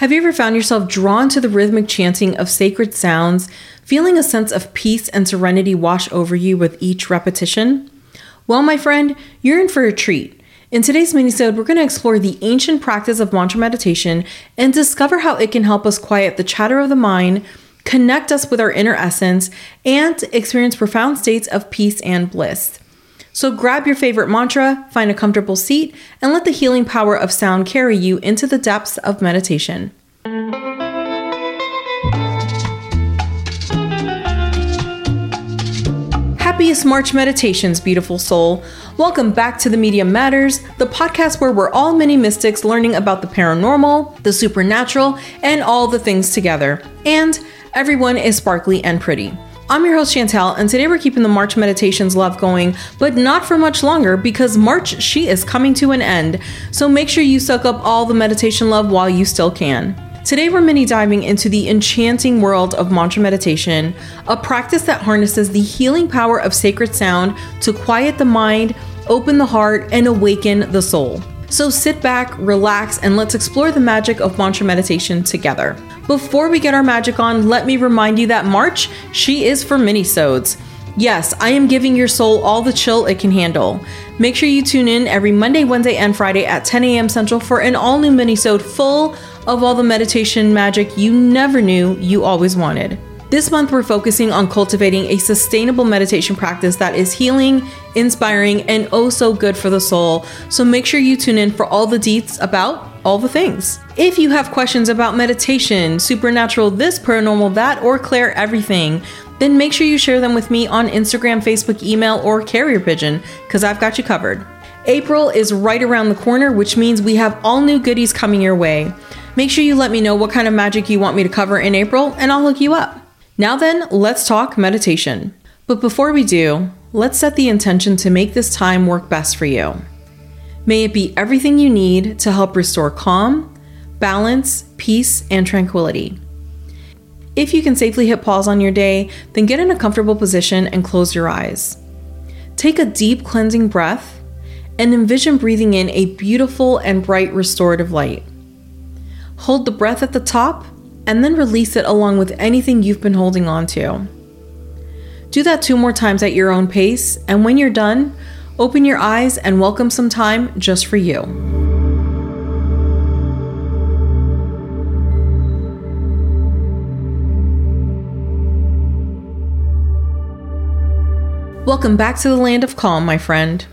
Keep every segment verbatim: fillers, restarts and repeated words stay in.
Have you ever found yourself drawn to the rhythmic chanting of sacred sounds, feeling a sense of peace and serenity wash over you with each repetition? Well, my friend, you're in for a treat. In today's minisode, we're going to explore the ancient practice of mantra meditation and discover how it can help us quiet the chatter of the mind, connect us with our inner essence, and experience profound states of peace and bliss. So grab your favorite mantra, find a comfortable seat, and let the healing power of sound carry you into the depths of meditation. Happiest March meditations, beautiful soul. Welcome back to The Medium Matters, the podcast where we're all mini mystics learning about the paranormal, the supernatural, and all the things together. And everyone is sparkly and pretty. I'm your host Chantel, and today we're keeping the March meditations love going, but not for much longer because March, she is coming to an end. So make sure you soak up all the meditation love while you still can. Today we're mini diving into the enchanting world of mantra meditation, a practice that harnesses the healing power of sacred sound to quiet the mind, open the heart, and awaken the soul. So sit back, relax, and let's explore the magic of mantra meditation together. Before we get our magic on, let me remind you that March, she is for minisodes. Yes, I am giving your soul all the chill it can handle. Make sure you tune in every Monday, Wednesday, and Friday at ten a.m. Central for an all-new minisode full of all the meditation magic you never knew you always wanted. This month, we're focusing on cultivating a sustainable meditation practice that is healing, inspiring, and oh so good for the soul. So make sure you tune in for all the deets about all the things. If you have questions about meditation, supernatural this, paranormal that, or Claire everything, then make sure you share them with me on Instagram, Facebook, email, or carrier pigeon, because I've got you covered. April is right around the corner, which means we have all new goodies coming your way. Make sure you let me know what kind of magic you want me to cover in April, and I'll hook you up. Now then, let's talk meditation. But before we do, let's set the intention to make this time work best for you. May it be everything you need to help restore calm, balance, peace, and tranquility. If you can safely hit pause on your day, then get in a comfortable position and close your eyes. Take a deep cleansing breath and envision breathing in a beautiful and bright restorative light. Hold the breath at the top and then release it along with anything you've been holding on to. Do that two more times at your own pace, and when you're done, open your eyes and welcome some time just for you. Welcome back to the land of calm, my friend.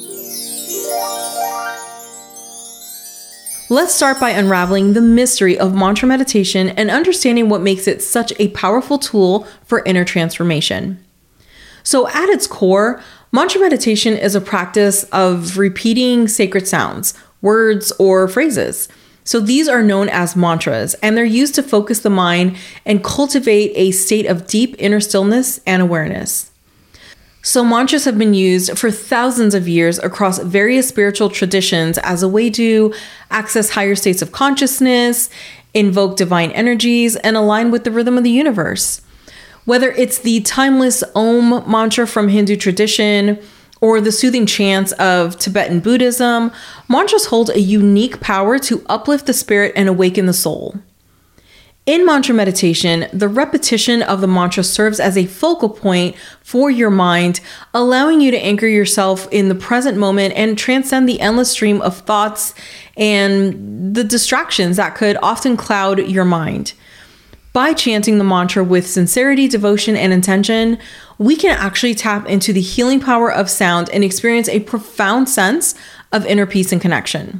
Let's start by unraveling the mystery of mantra meditation and understanding what makes it such a powerful tool for inner transformation. So at its core, mantra meditation is a practice of repeating sacred sounds, words, or phrases. So these are known as mantras, and they're used to focus the mind and cultivate a state of deep inner stillness and awareness. So mantras have been used for thousands of years across various spiritual traditions as a way to access higher states of consciousness, invoke divine energies, and align with the rhythm of the universe. Whether it's the timeless Om mantra from Hindu tradition or the soothing chants of Tibetan Buddhism, mantras hold a unique power to uplift the spirit and awaken the soul. In mantra meditation, the repetition of the mantra serves as a focal point for your mind, allowing you to anchor yourself in the present moment and transcend the endless stream of thoughts and the distractions that could often cloud your mind. By chanting the mantra with sincerity, devotion, and intention, we can actually tap into the healing power of sound and experience a profound sense of inner peace and connection.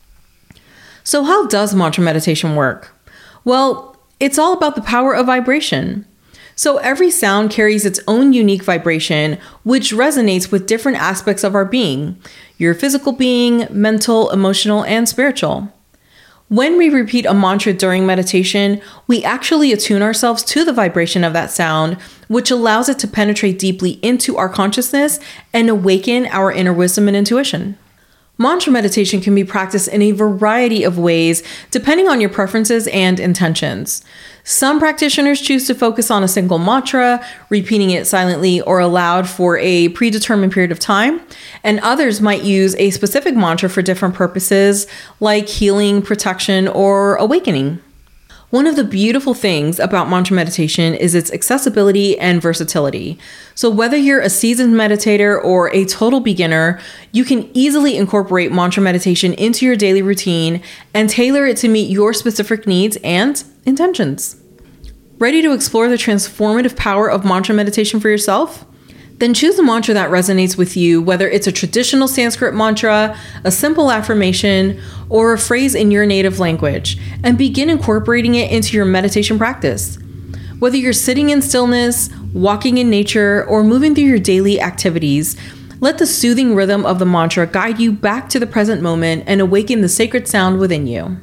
So how does mantra meditation work? Well, it's all about the power of vibration. So every sound carries its own unique vibration, which resonates with different aspects of our being, your physical being, mental, emotional, and spiritual. When we repeat a mantra during meditation, we actually attune ourselves to the vibration of that sound, which allows it to penetrate deeply into our consciousness and awaken our inner wisdom and intuition. Mantra meditation can be practiced in a variety of ways, depending on your preferences and intentions. Some practitioners choose to focus on a single mantra, repeating it silently or aloud for a predetermined period of time, and others might use a specific mantra for different purposes, like healing, protection, or awakening. One of the beautiful things about mantra meditation is its accessibility and versatility. So whether you're a seasoned meditator or a total beginner, you can easily incorporate mantra meditation into your daily routine and tailor it to meet your specific needs and intentions. Ready to explore the transformative power of mantra meditation for yourself? Then choose a mantra that resonates with you, whether it's a traditional Sanskrit mantra, a simple affirmation, or a phrase in your native language, and begin incorporating it into your meditation practice. Whether you're sitting in stillness, walking in nature, or moving through your daily activities, let the soothing rhythm of the mantra guide you back to the present moment and awaken the sacred sound within you.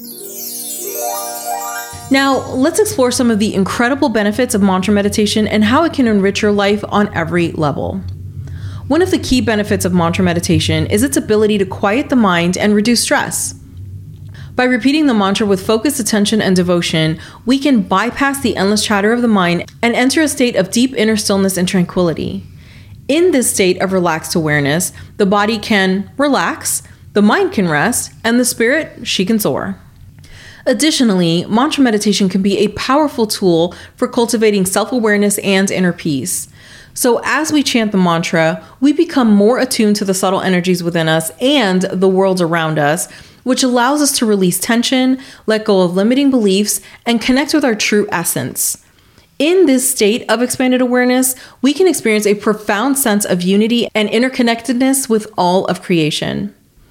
Now, let's explore some of the incredible benefits of mantra meditation and how it can enrich your life on every level. One of the key benefits of mantra meditation is its ability to quiet the mind and reduce stress. By repeating the mantra with focused attention and devotion, we can bypass the endless chatter of the mind and enter a state of deep inner stillness and tranquility. In this state of relaxed awareness, the body can relax, the mind can rest, and the spirit, she can soar. Additionally, mantra meditation can be a powerful tool for cultivating self-awareness and inner peace. So as we chant the mantra, we become more attuned to the subtle energies within us and the world around us, which allows us to release tension, let go of limiting beliefs, and connect with our true essence. In this state of expanded awareness, we can experience a profound sense of unity and interconnectedness with all of creation.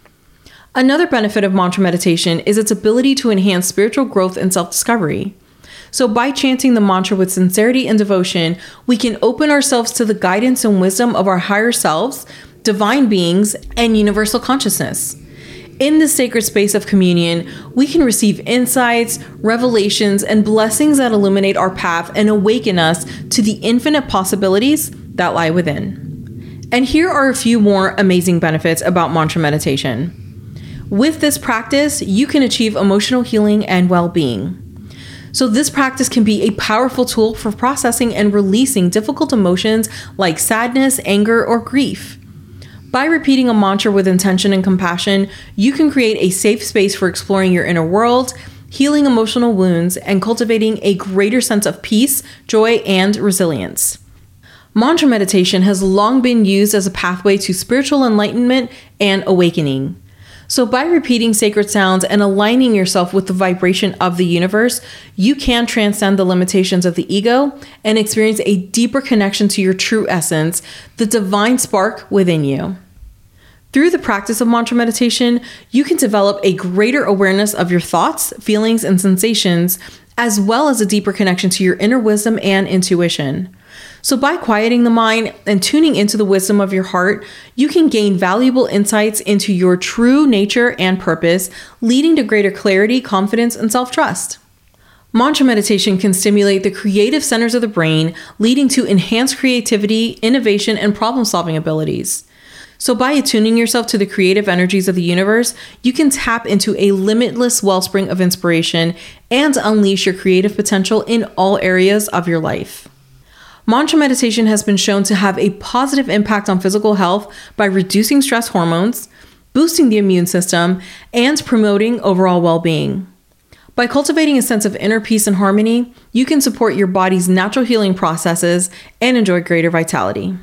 Another benefit of mantra meditation is its ability to enhance spiritual growth and self-discovery. So by chanting the mantra with sincerity and devotion, we can open ourselves to the guidance and wisdom of our higher selves, divine beings, and universal consciousness. In this sacred space of communion, we can receive insights, revelations, and blessings that illuminate our path and awaken us to the infinite possibilities that lie within. And here are a few more amazing benefits about mantra meditation. With this practice, you can achieve emotional healing and well-being. So this practice can be a powerful tool for processing and releasing difficult emotions like sadness, anger, or grief. By repeating a mantra with intention and compassion, you can create a safe space for exploring your inner world, healing emotional wounds, and cultivating a greater sense of peace, joy, and resilience. Mantra meditation has long been used as a pathway to spiritual enlightenment and awakening. So by repeating sacred sounds and aligning yourself with the vibration of the universe, you can transcend the limitations of the ego and experience a deeper connection to your true essence, the divine spark within you. Through the practice of mantra meditation, you can develop a greater awareness of your thoughts, feelings, and sensations, as well as a deeper connection to your inner wisdom and intuition. So by quieting the mind and tuning into the wisdom of your heart, you can gain valuable insights into your true nature and purpose, leading to greater clarity, confidence, and self-trust. Mantra meditation can stimulate the creative centers of the brain, leading to enhanced creativity, innovation, and problem-solving abilities. So by attuning yourself to the creative energies of the universe, you can tap into a limitless wellspring of inspiration and unleash your creative potential in all areas of your life. Mantra meditation has been shown to have a positive impact on physical health by reducing stress hormones, boosting the immune system, and promoting overall well-being. By cultivating a sense of inner peace and harmony, you can support your body's natural healing processes and enjoy greater vitality.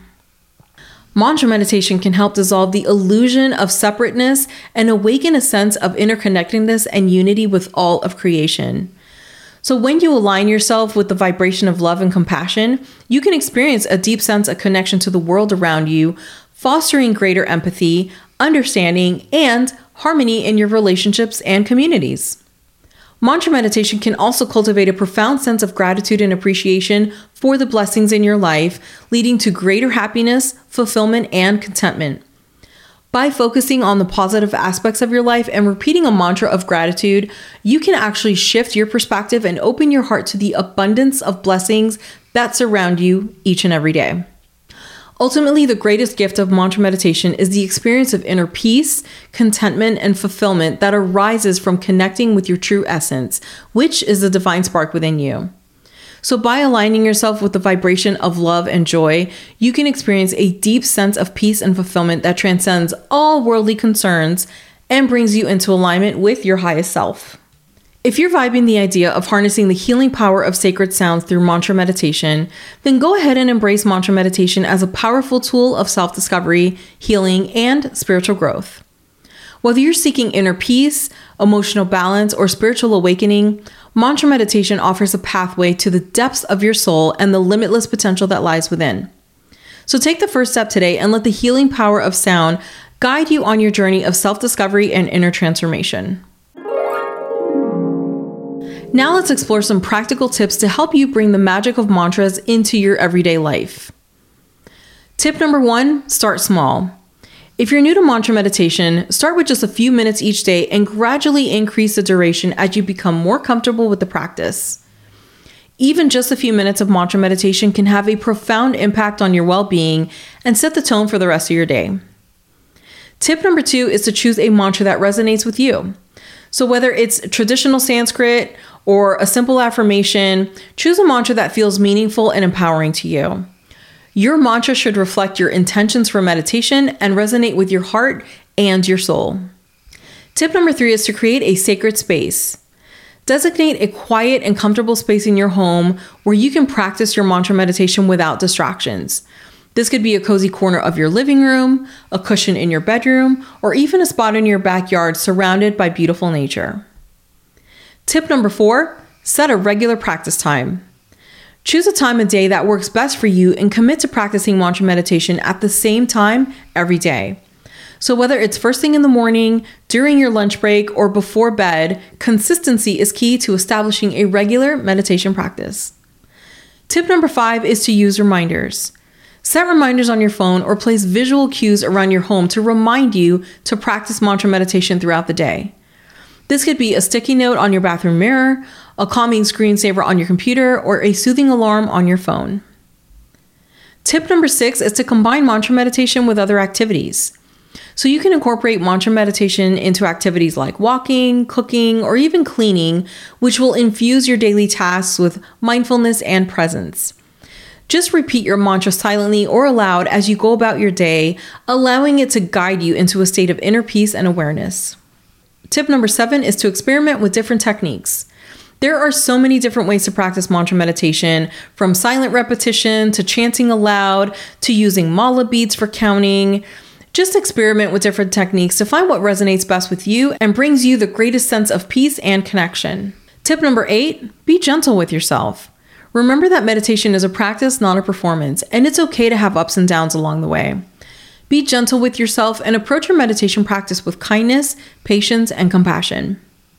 Mantra meditation can help dissolve the illusion of separateness and awaken a sense of interconnectedness and unity with all of creation. So when you align yourself with the vibration of love and compassion, you can experience a deep sense of connection to the world around you, fostering greater empathy, understanding, and harmony in your relationships and communities. Mantra meditation can also cultivate a profound sense of gratitude and appreciation for the blessings in your life, leading to greater happiness, fulfillment, and contentment. By focusing on the positive aspects of your life and repeating a mantra of gratitude, you can actually shift your perspective and open your heart to the abundance of blessings that surround you each and every day. Ultimately, the greatest gift of mantra meditation is the experience of inner peace, contentment, and fulfillment that arises from connecting with your true essence, which is the divine spark within you. So by aligning yourself with the vibration of love and joy, you can experience a deep sense of peace and fulfillment that transcends all worldly concerns and brings you into alignment with your highest self. If you're vibing the idea of harnessing the healing power of sacred sounds through mantra meditation, then go ahead and embrace mantra meditation as a powerful tool of self-discovery, healing, and spiritual growth. Whether you're seeking inner peace, emotional balance, or spiritual awakening, mantra meditation offers a pathway to the depths of your soul and the limitless potential that lies within. So take the first step today and let the healing power of sound guide you on your journey of self-discovery and inner transformation. Now let's explore some practical tips to help you bring the magic of mantras into your everyday life. Tip number one, start small. If you're new to mantra meditation, start with just a few minutes each day and gradually increase the duration as you become more comfortable with the practice. Even just a few minutes of mantra meditation can have a profound impact on your well-being and set the tone for the rest of your day. Tip number two is to choose a mantra that resonates with you. So whether it's traditional Sanskrit or a simple affirmation, choose a mantra that feels meaningful and empowering to you. Your mantra should reflect your intentions for meditation and resonate with your heart and your soul. Tip number three is to create a sacred space. Designate a quiet and comfortable space in your home where you can practice your mantra meditation without distractions. This could be a cozy corner of your living room, a cushion in your bedroom, or even a spot in your backyard surrounded by beautiful nature. Tip number four, set a regular practice time. Choose a time of day that works best for you and commit to practicing mantra meditation at the same time every day. So whether it's first thing in the morning, during your lunch break, or before bed, consistency is key to establishing a regular meditation practice. Tip number five is to use reminders. Set reminders on your phone or place visual cues around your home to remind you to practice mantra meditation throughout the day. This could be a sticky note on your bathroom mirror, a calming screensaver on your computer, or a soothing alarm on your phone. Tip number six is to combine mantra meditation with other activities. So you can incorporate mantra meditation into activities like walking, cooking, or even cleaning, which will infuse your daily tasks with mindfulness and presence. Just repeat your mantra silently or aloud as you go about your day, allowing it to guide you into a state of inner peace and awareness. Tip number seven is to experiment with different techniques. There are so many different ways to practice mantra meditation, from silent repetition to chanting aloud to using mala beads for counting. Just experiment with different techniques to find what resonates best with you and brings you the greatest sense of peace and connection. Tip number eight, be gentle with yourself. Remember that meditation is a practice, not a performance, and it's okay to have ups and downs along the way. Be gentle with yourself and approach your meditation practice with kindness, patience, and compassion.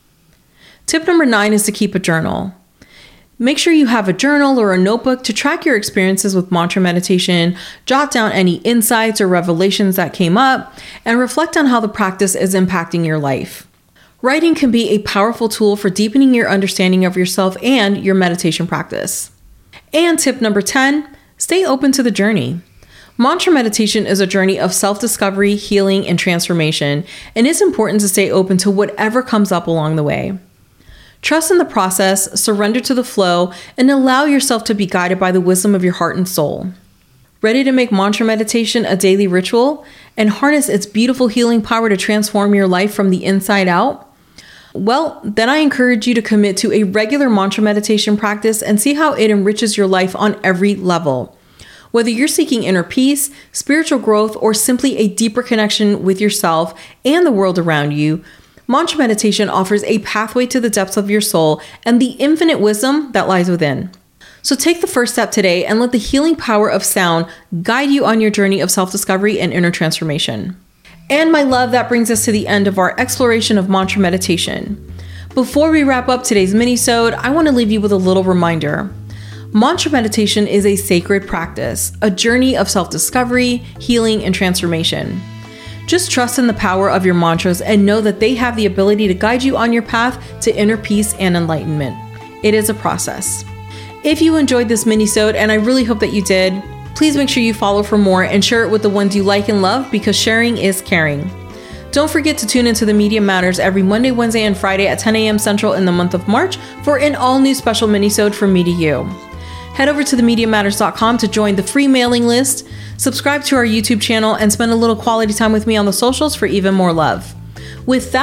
Tip number nine is to keep a journal. Make sure you have a journal or a notebook to track your experiences with mantra meditation, jot down any insights or revelations that came up, and reflect on how the practice is impacting your life. Writing can be a powerful tool for deepening your understanding of yourself and your meditation practice. And tip number ten, stay open to the journey. Mantra meditation is a journey of self-discovery, healing, and transformation, and it's important to stay open to whatever comes up along the way. Trust in the process, surrender to the flow, and allow yourself to be guided by the wisdom of your heart and soul. Ready to make mantra meditation a daily ritual and harness its beautiful healing power to transform your life from the inside out? Well, then I encourage you to commit to a regular mantra meditation practice and see how it enriches your life on every level. Whether you're seeking inner peace, spiritual growth, or simply a deeper connection with yourself and the world around you, mantra meditation offers a pathway to the depths of your soul and the infinite wisdom that lies within. So take the first step today and let the healing power of sound guide you on your journey of self-discovery and inner transformation. And my love, that brings us to the end of our exploration of mantra meditation. Before we wrap up today's mini-sode, I want to leave you with a little reminder. Mantra meditation is a sacred practice, a journey of self-discovery, healing, and transformation. Just trust in the power of your mantras and know that they have the ability to guide you on your path to inner peace and enlightenment. It is a process. If you enjoyed this mini-sode, and I really hope that you did, please make sure you follow for more and share it with the ones you like and love, because sharing is caring. Don't forget to tune into The Media Matters every Monday, Wednesday, and Friday at ten a.m. Central in the month of March for an all-new special mini-sode from me to you. Head over to the media matters dot com to join the free mailing list, subscribe to our YouTube channel, and spend a little quality time with me on the socials for even more love. With that,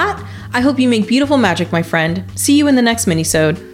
I hope you make beautiful magic, my friend. See you in the next minisode.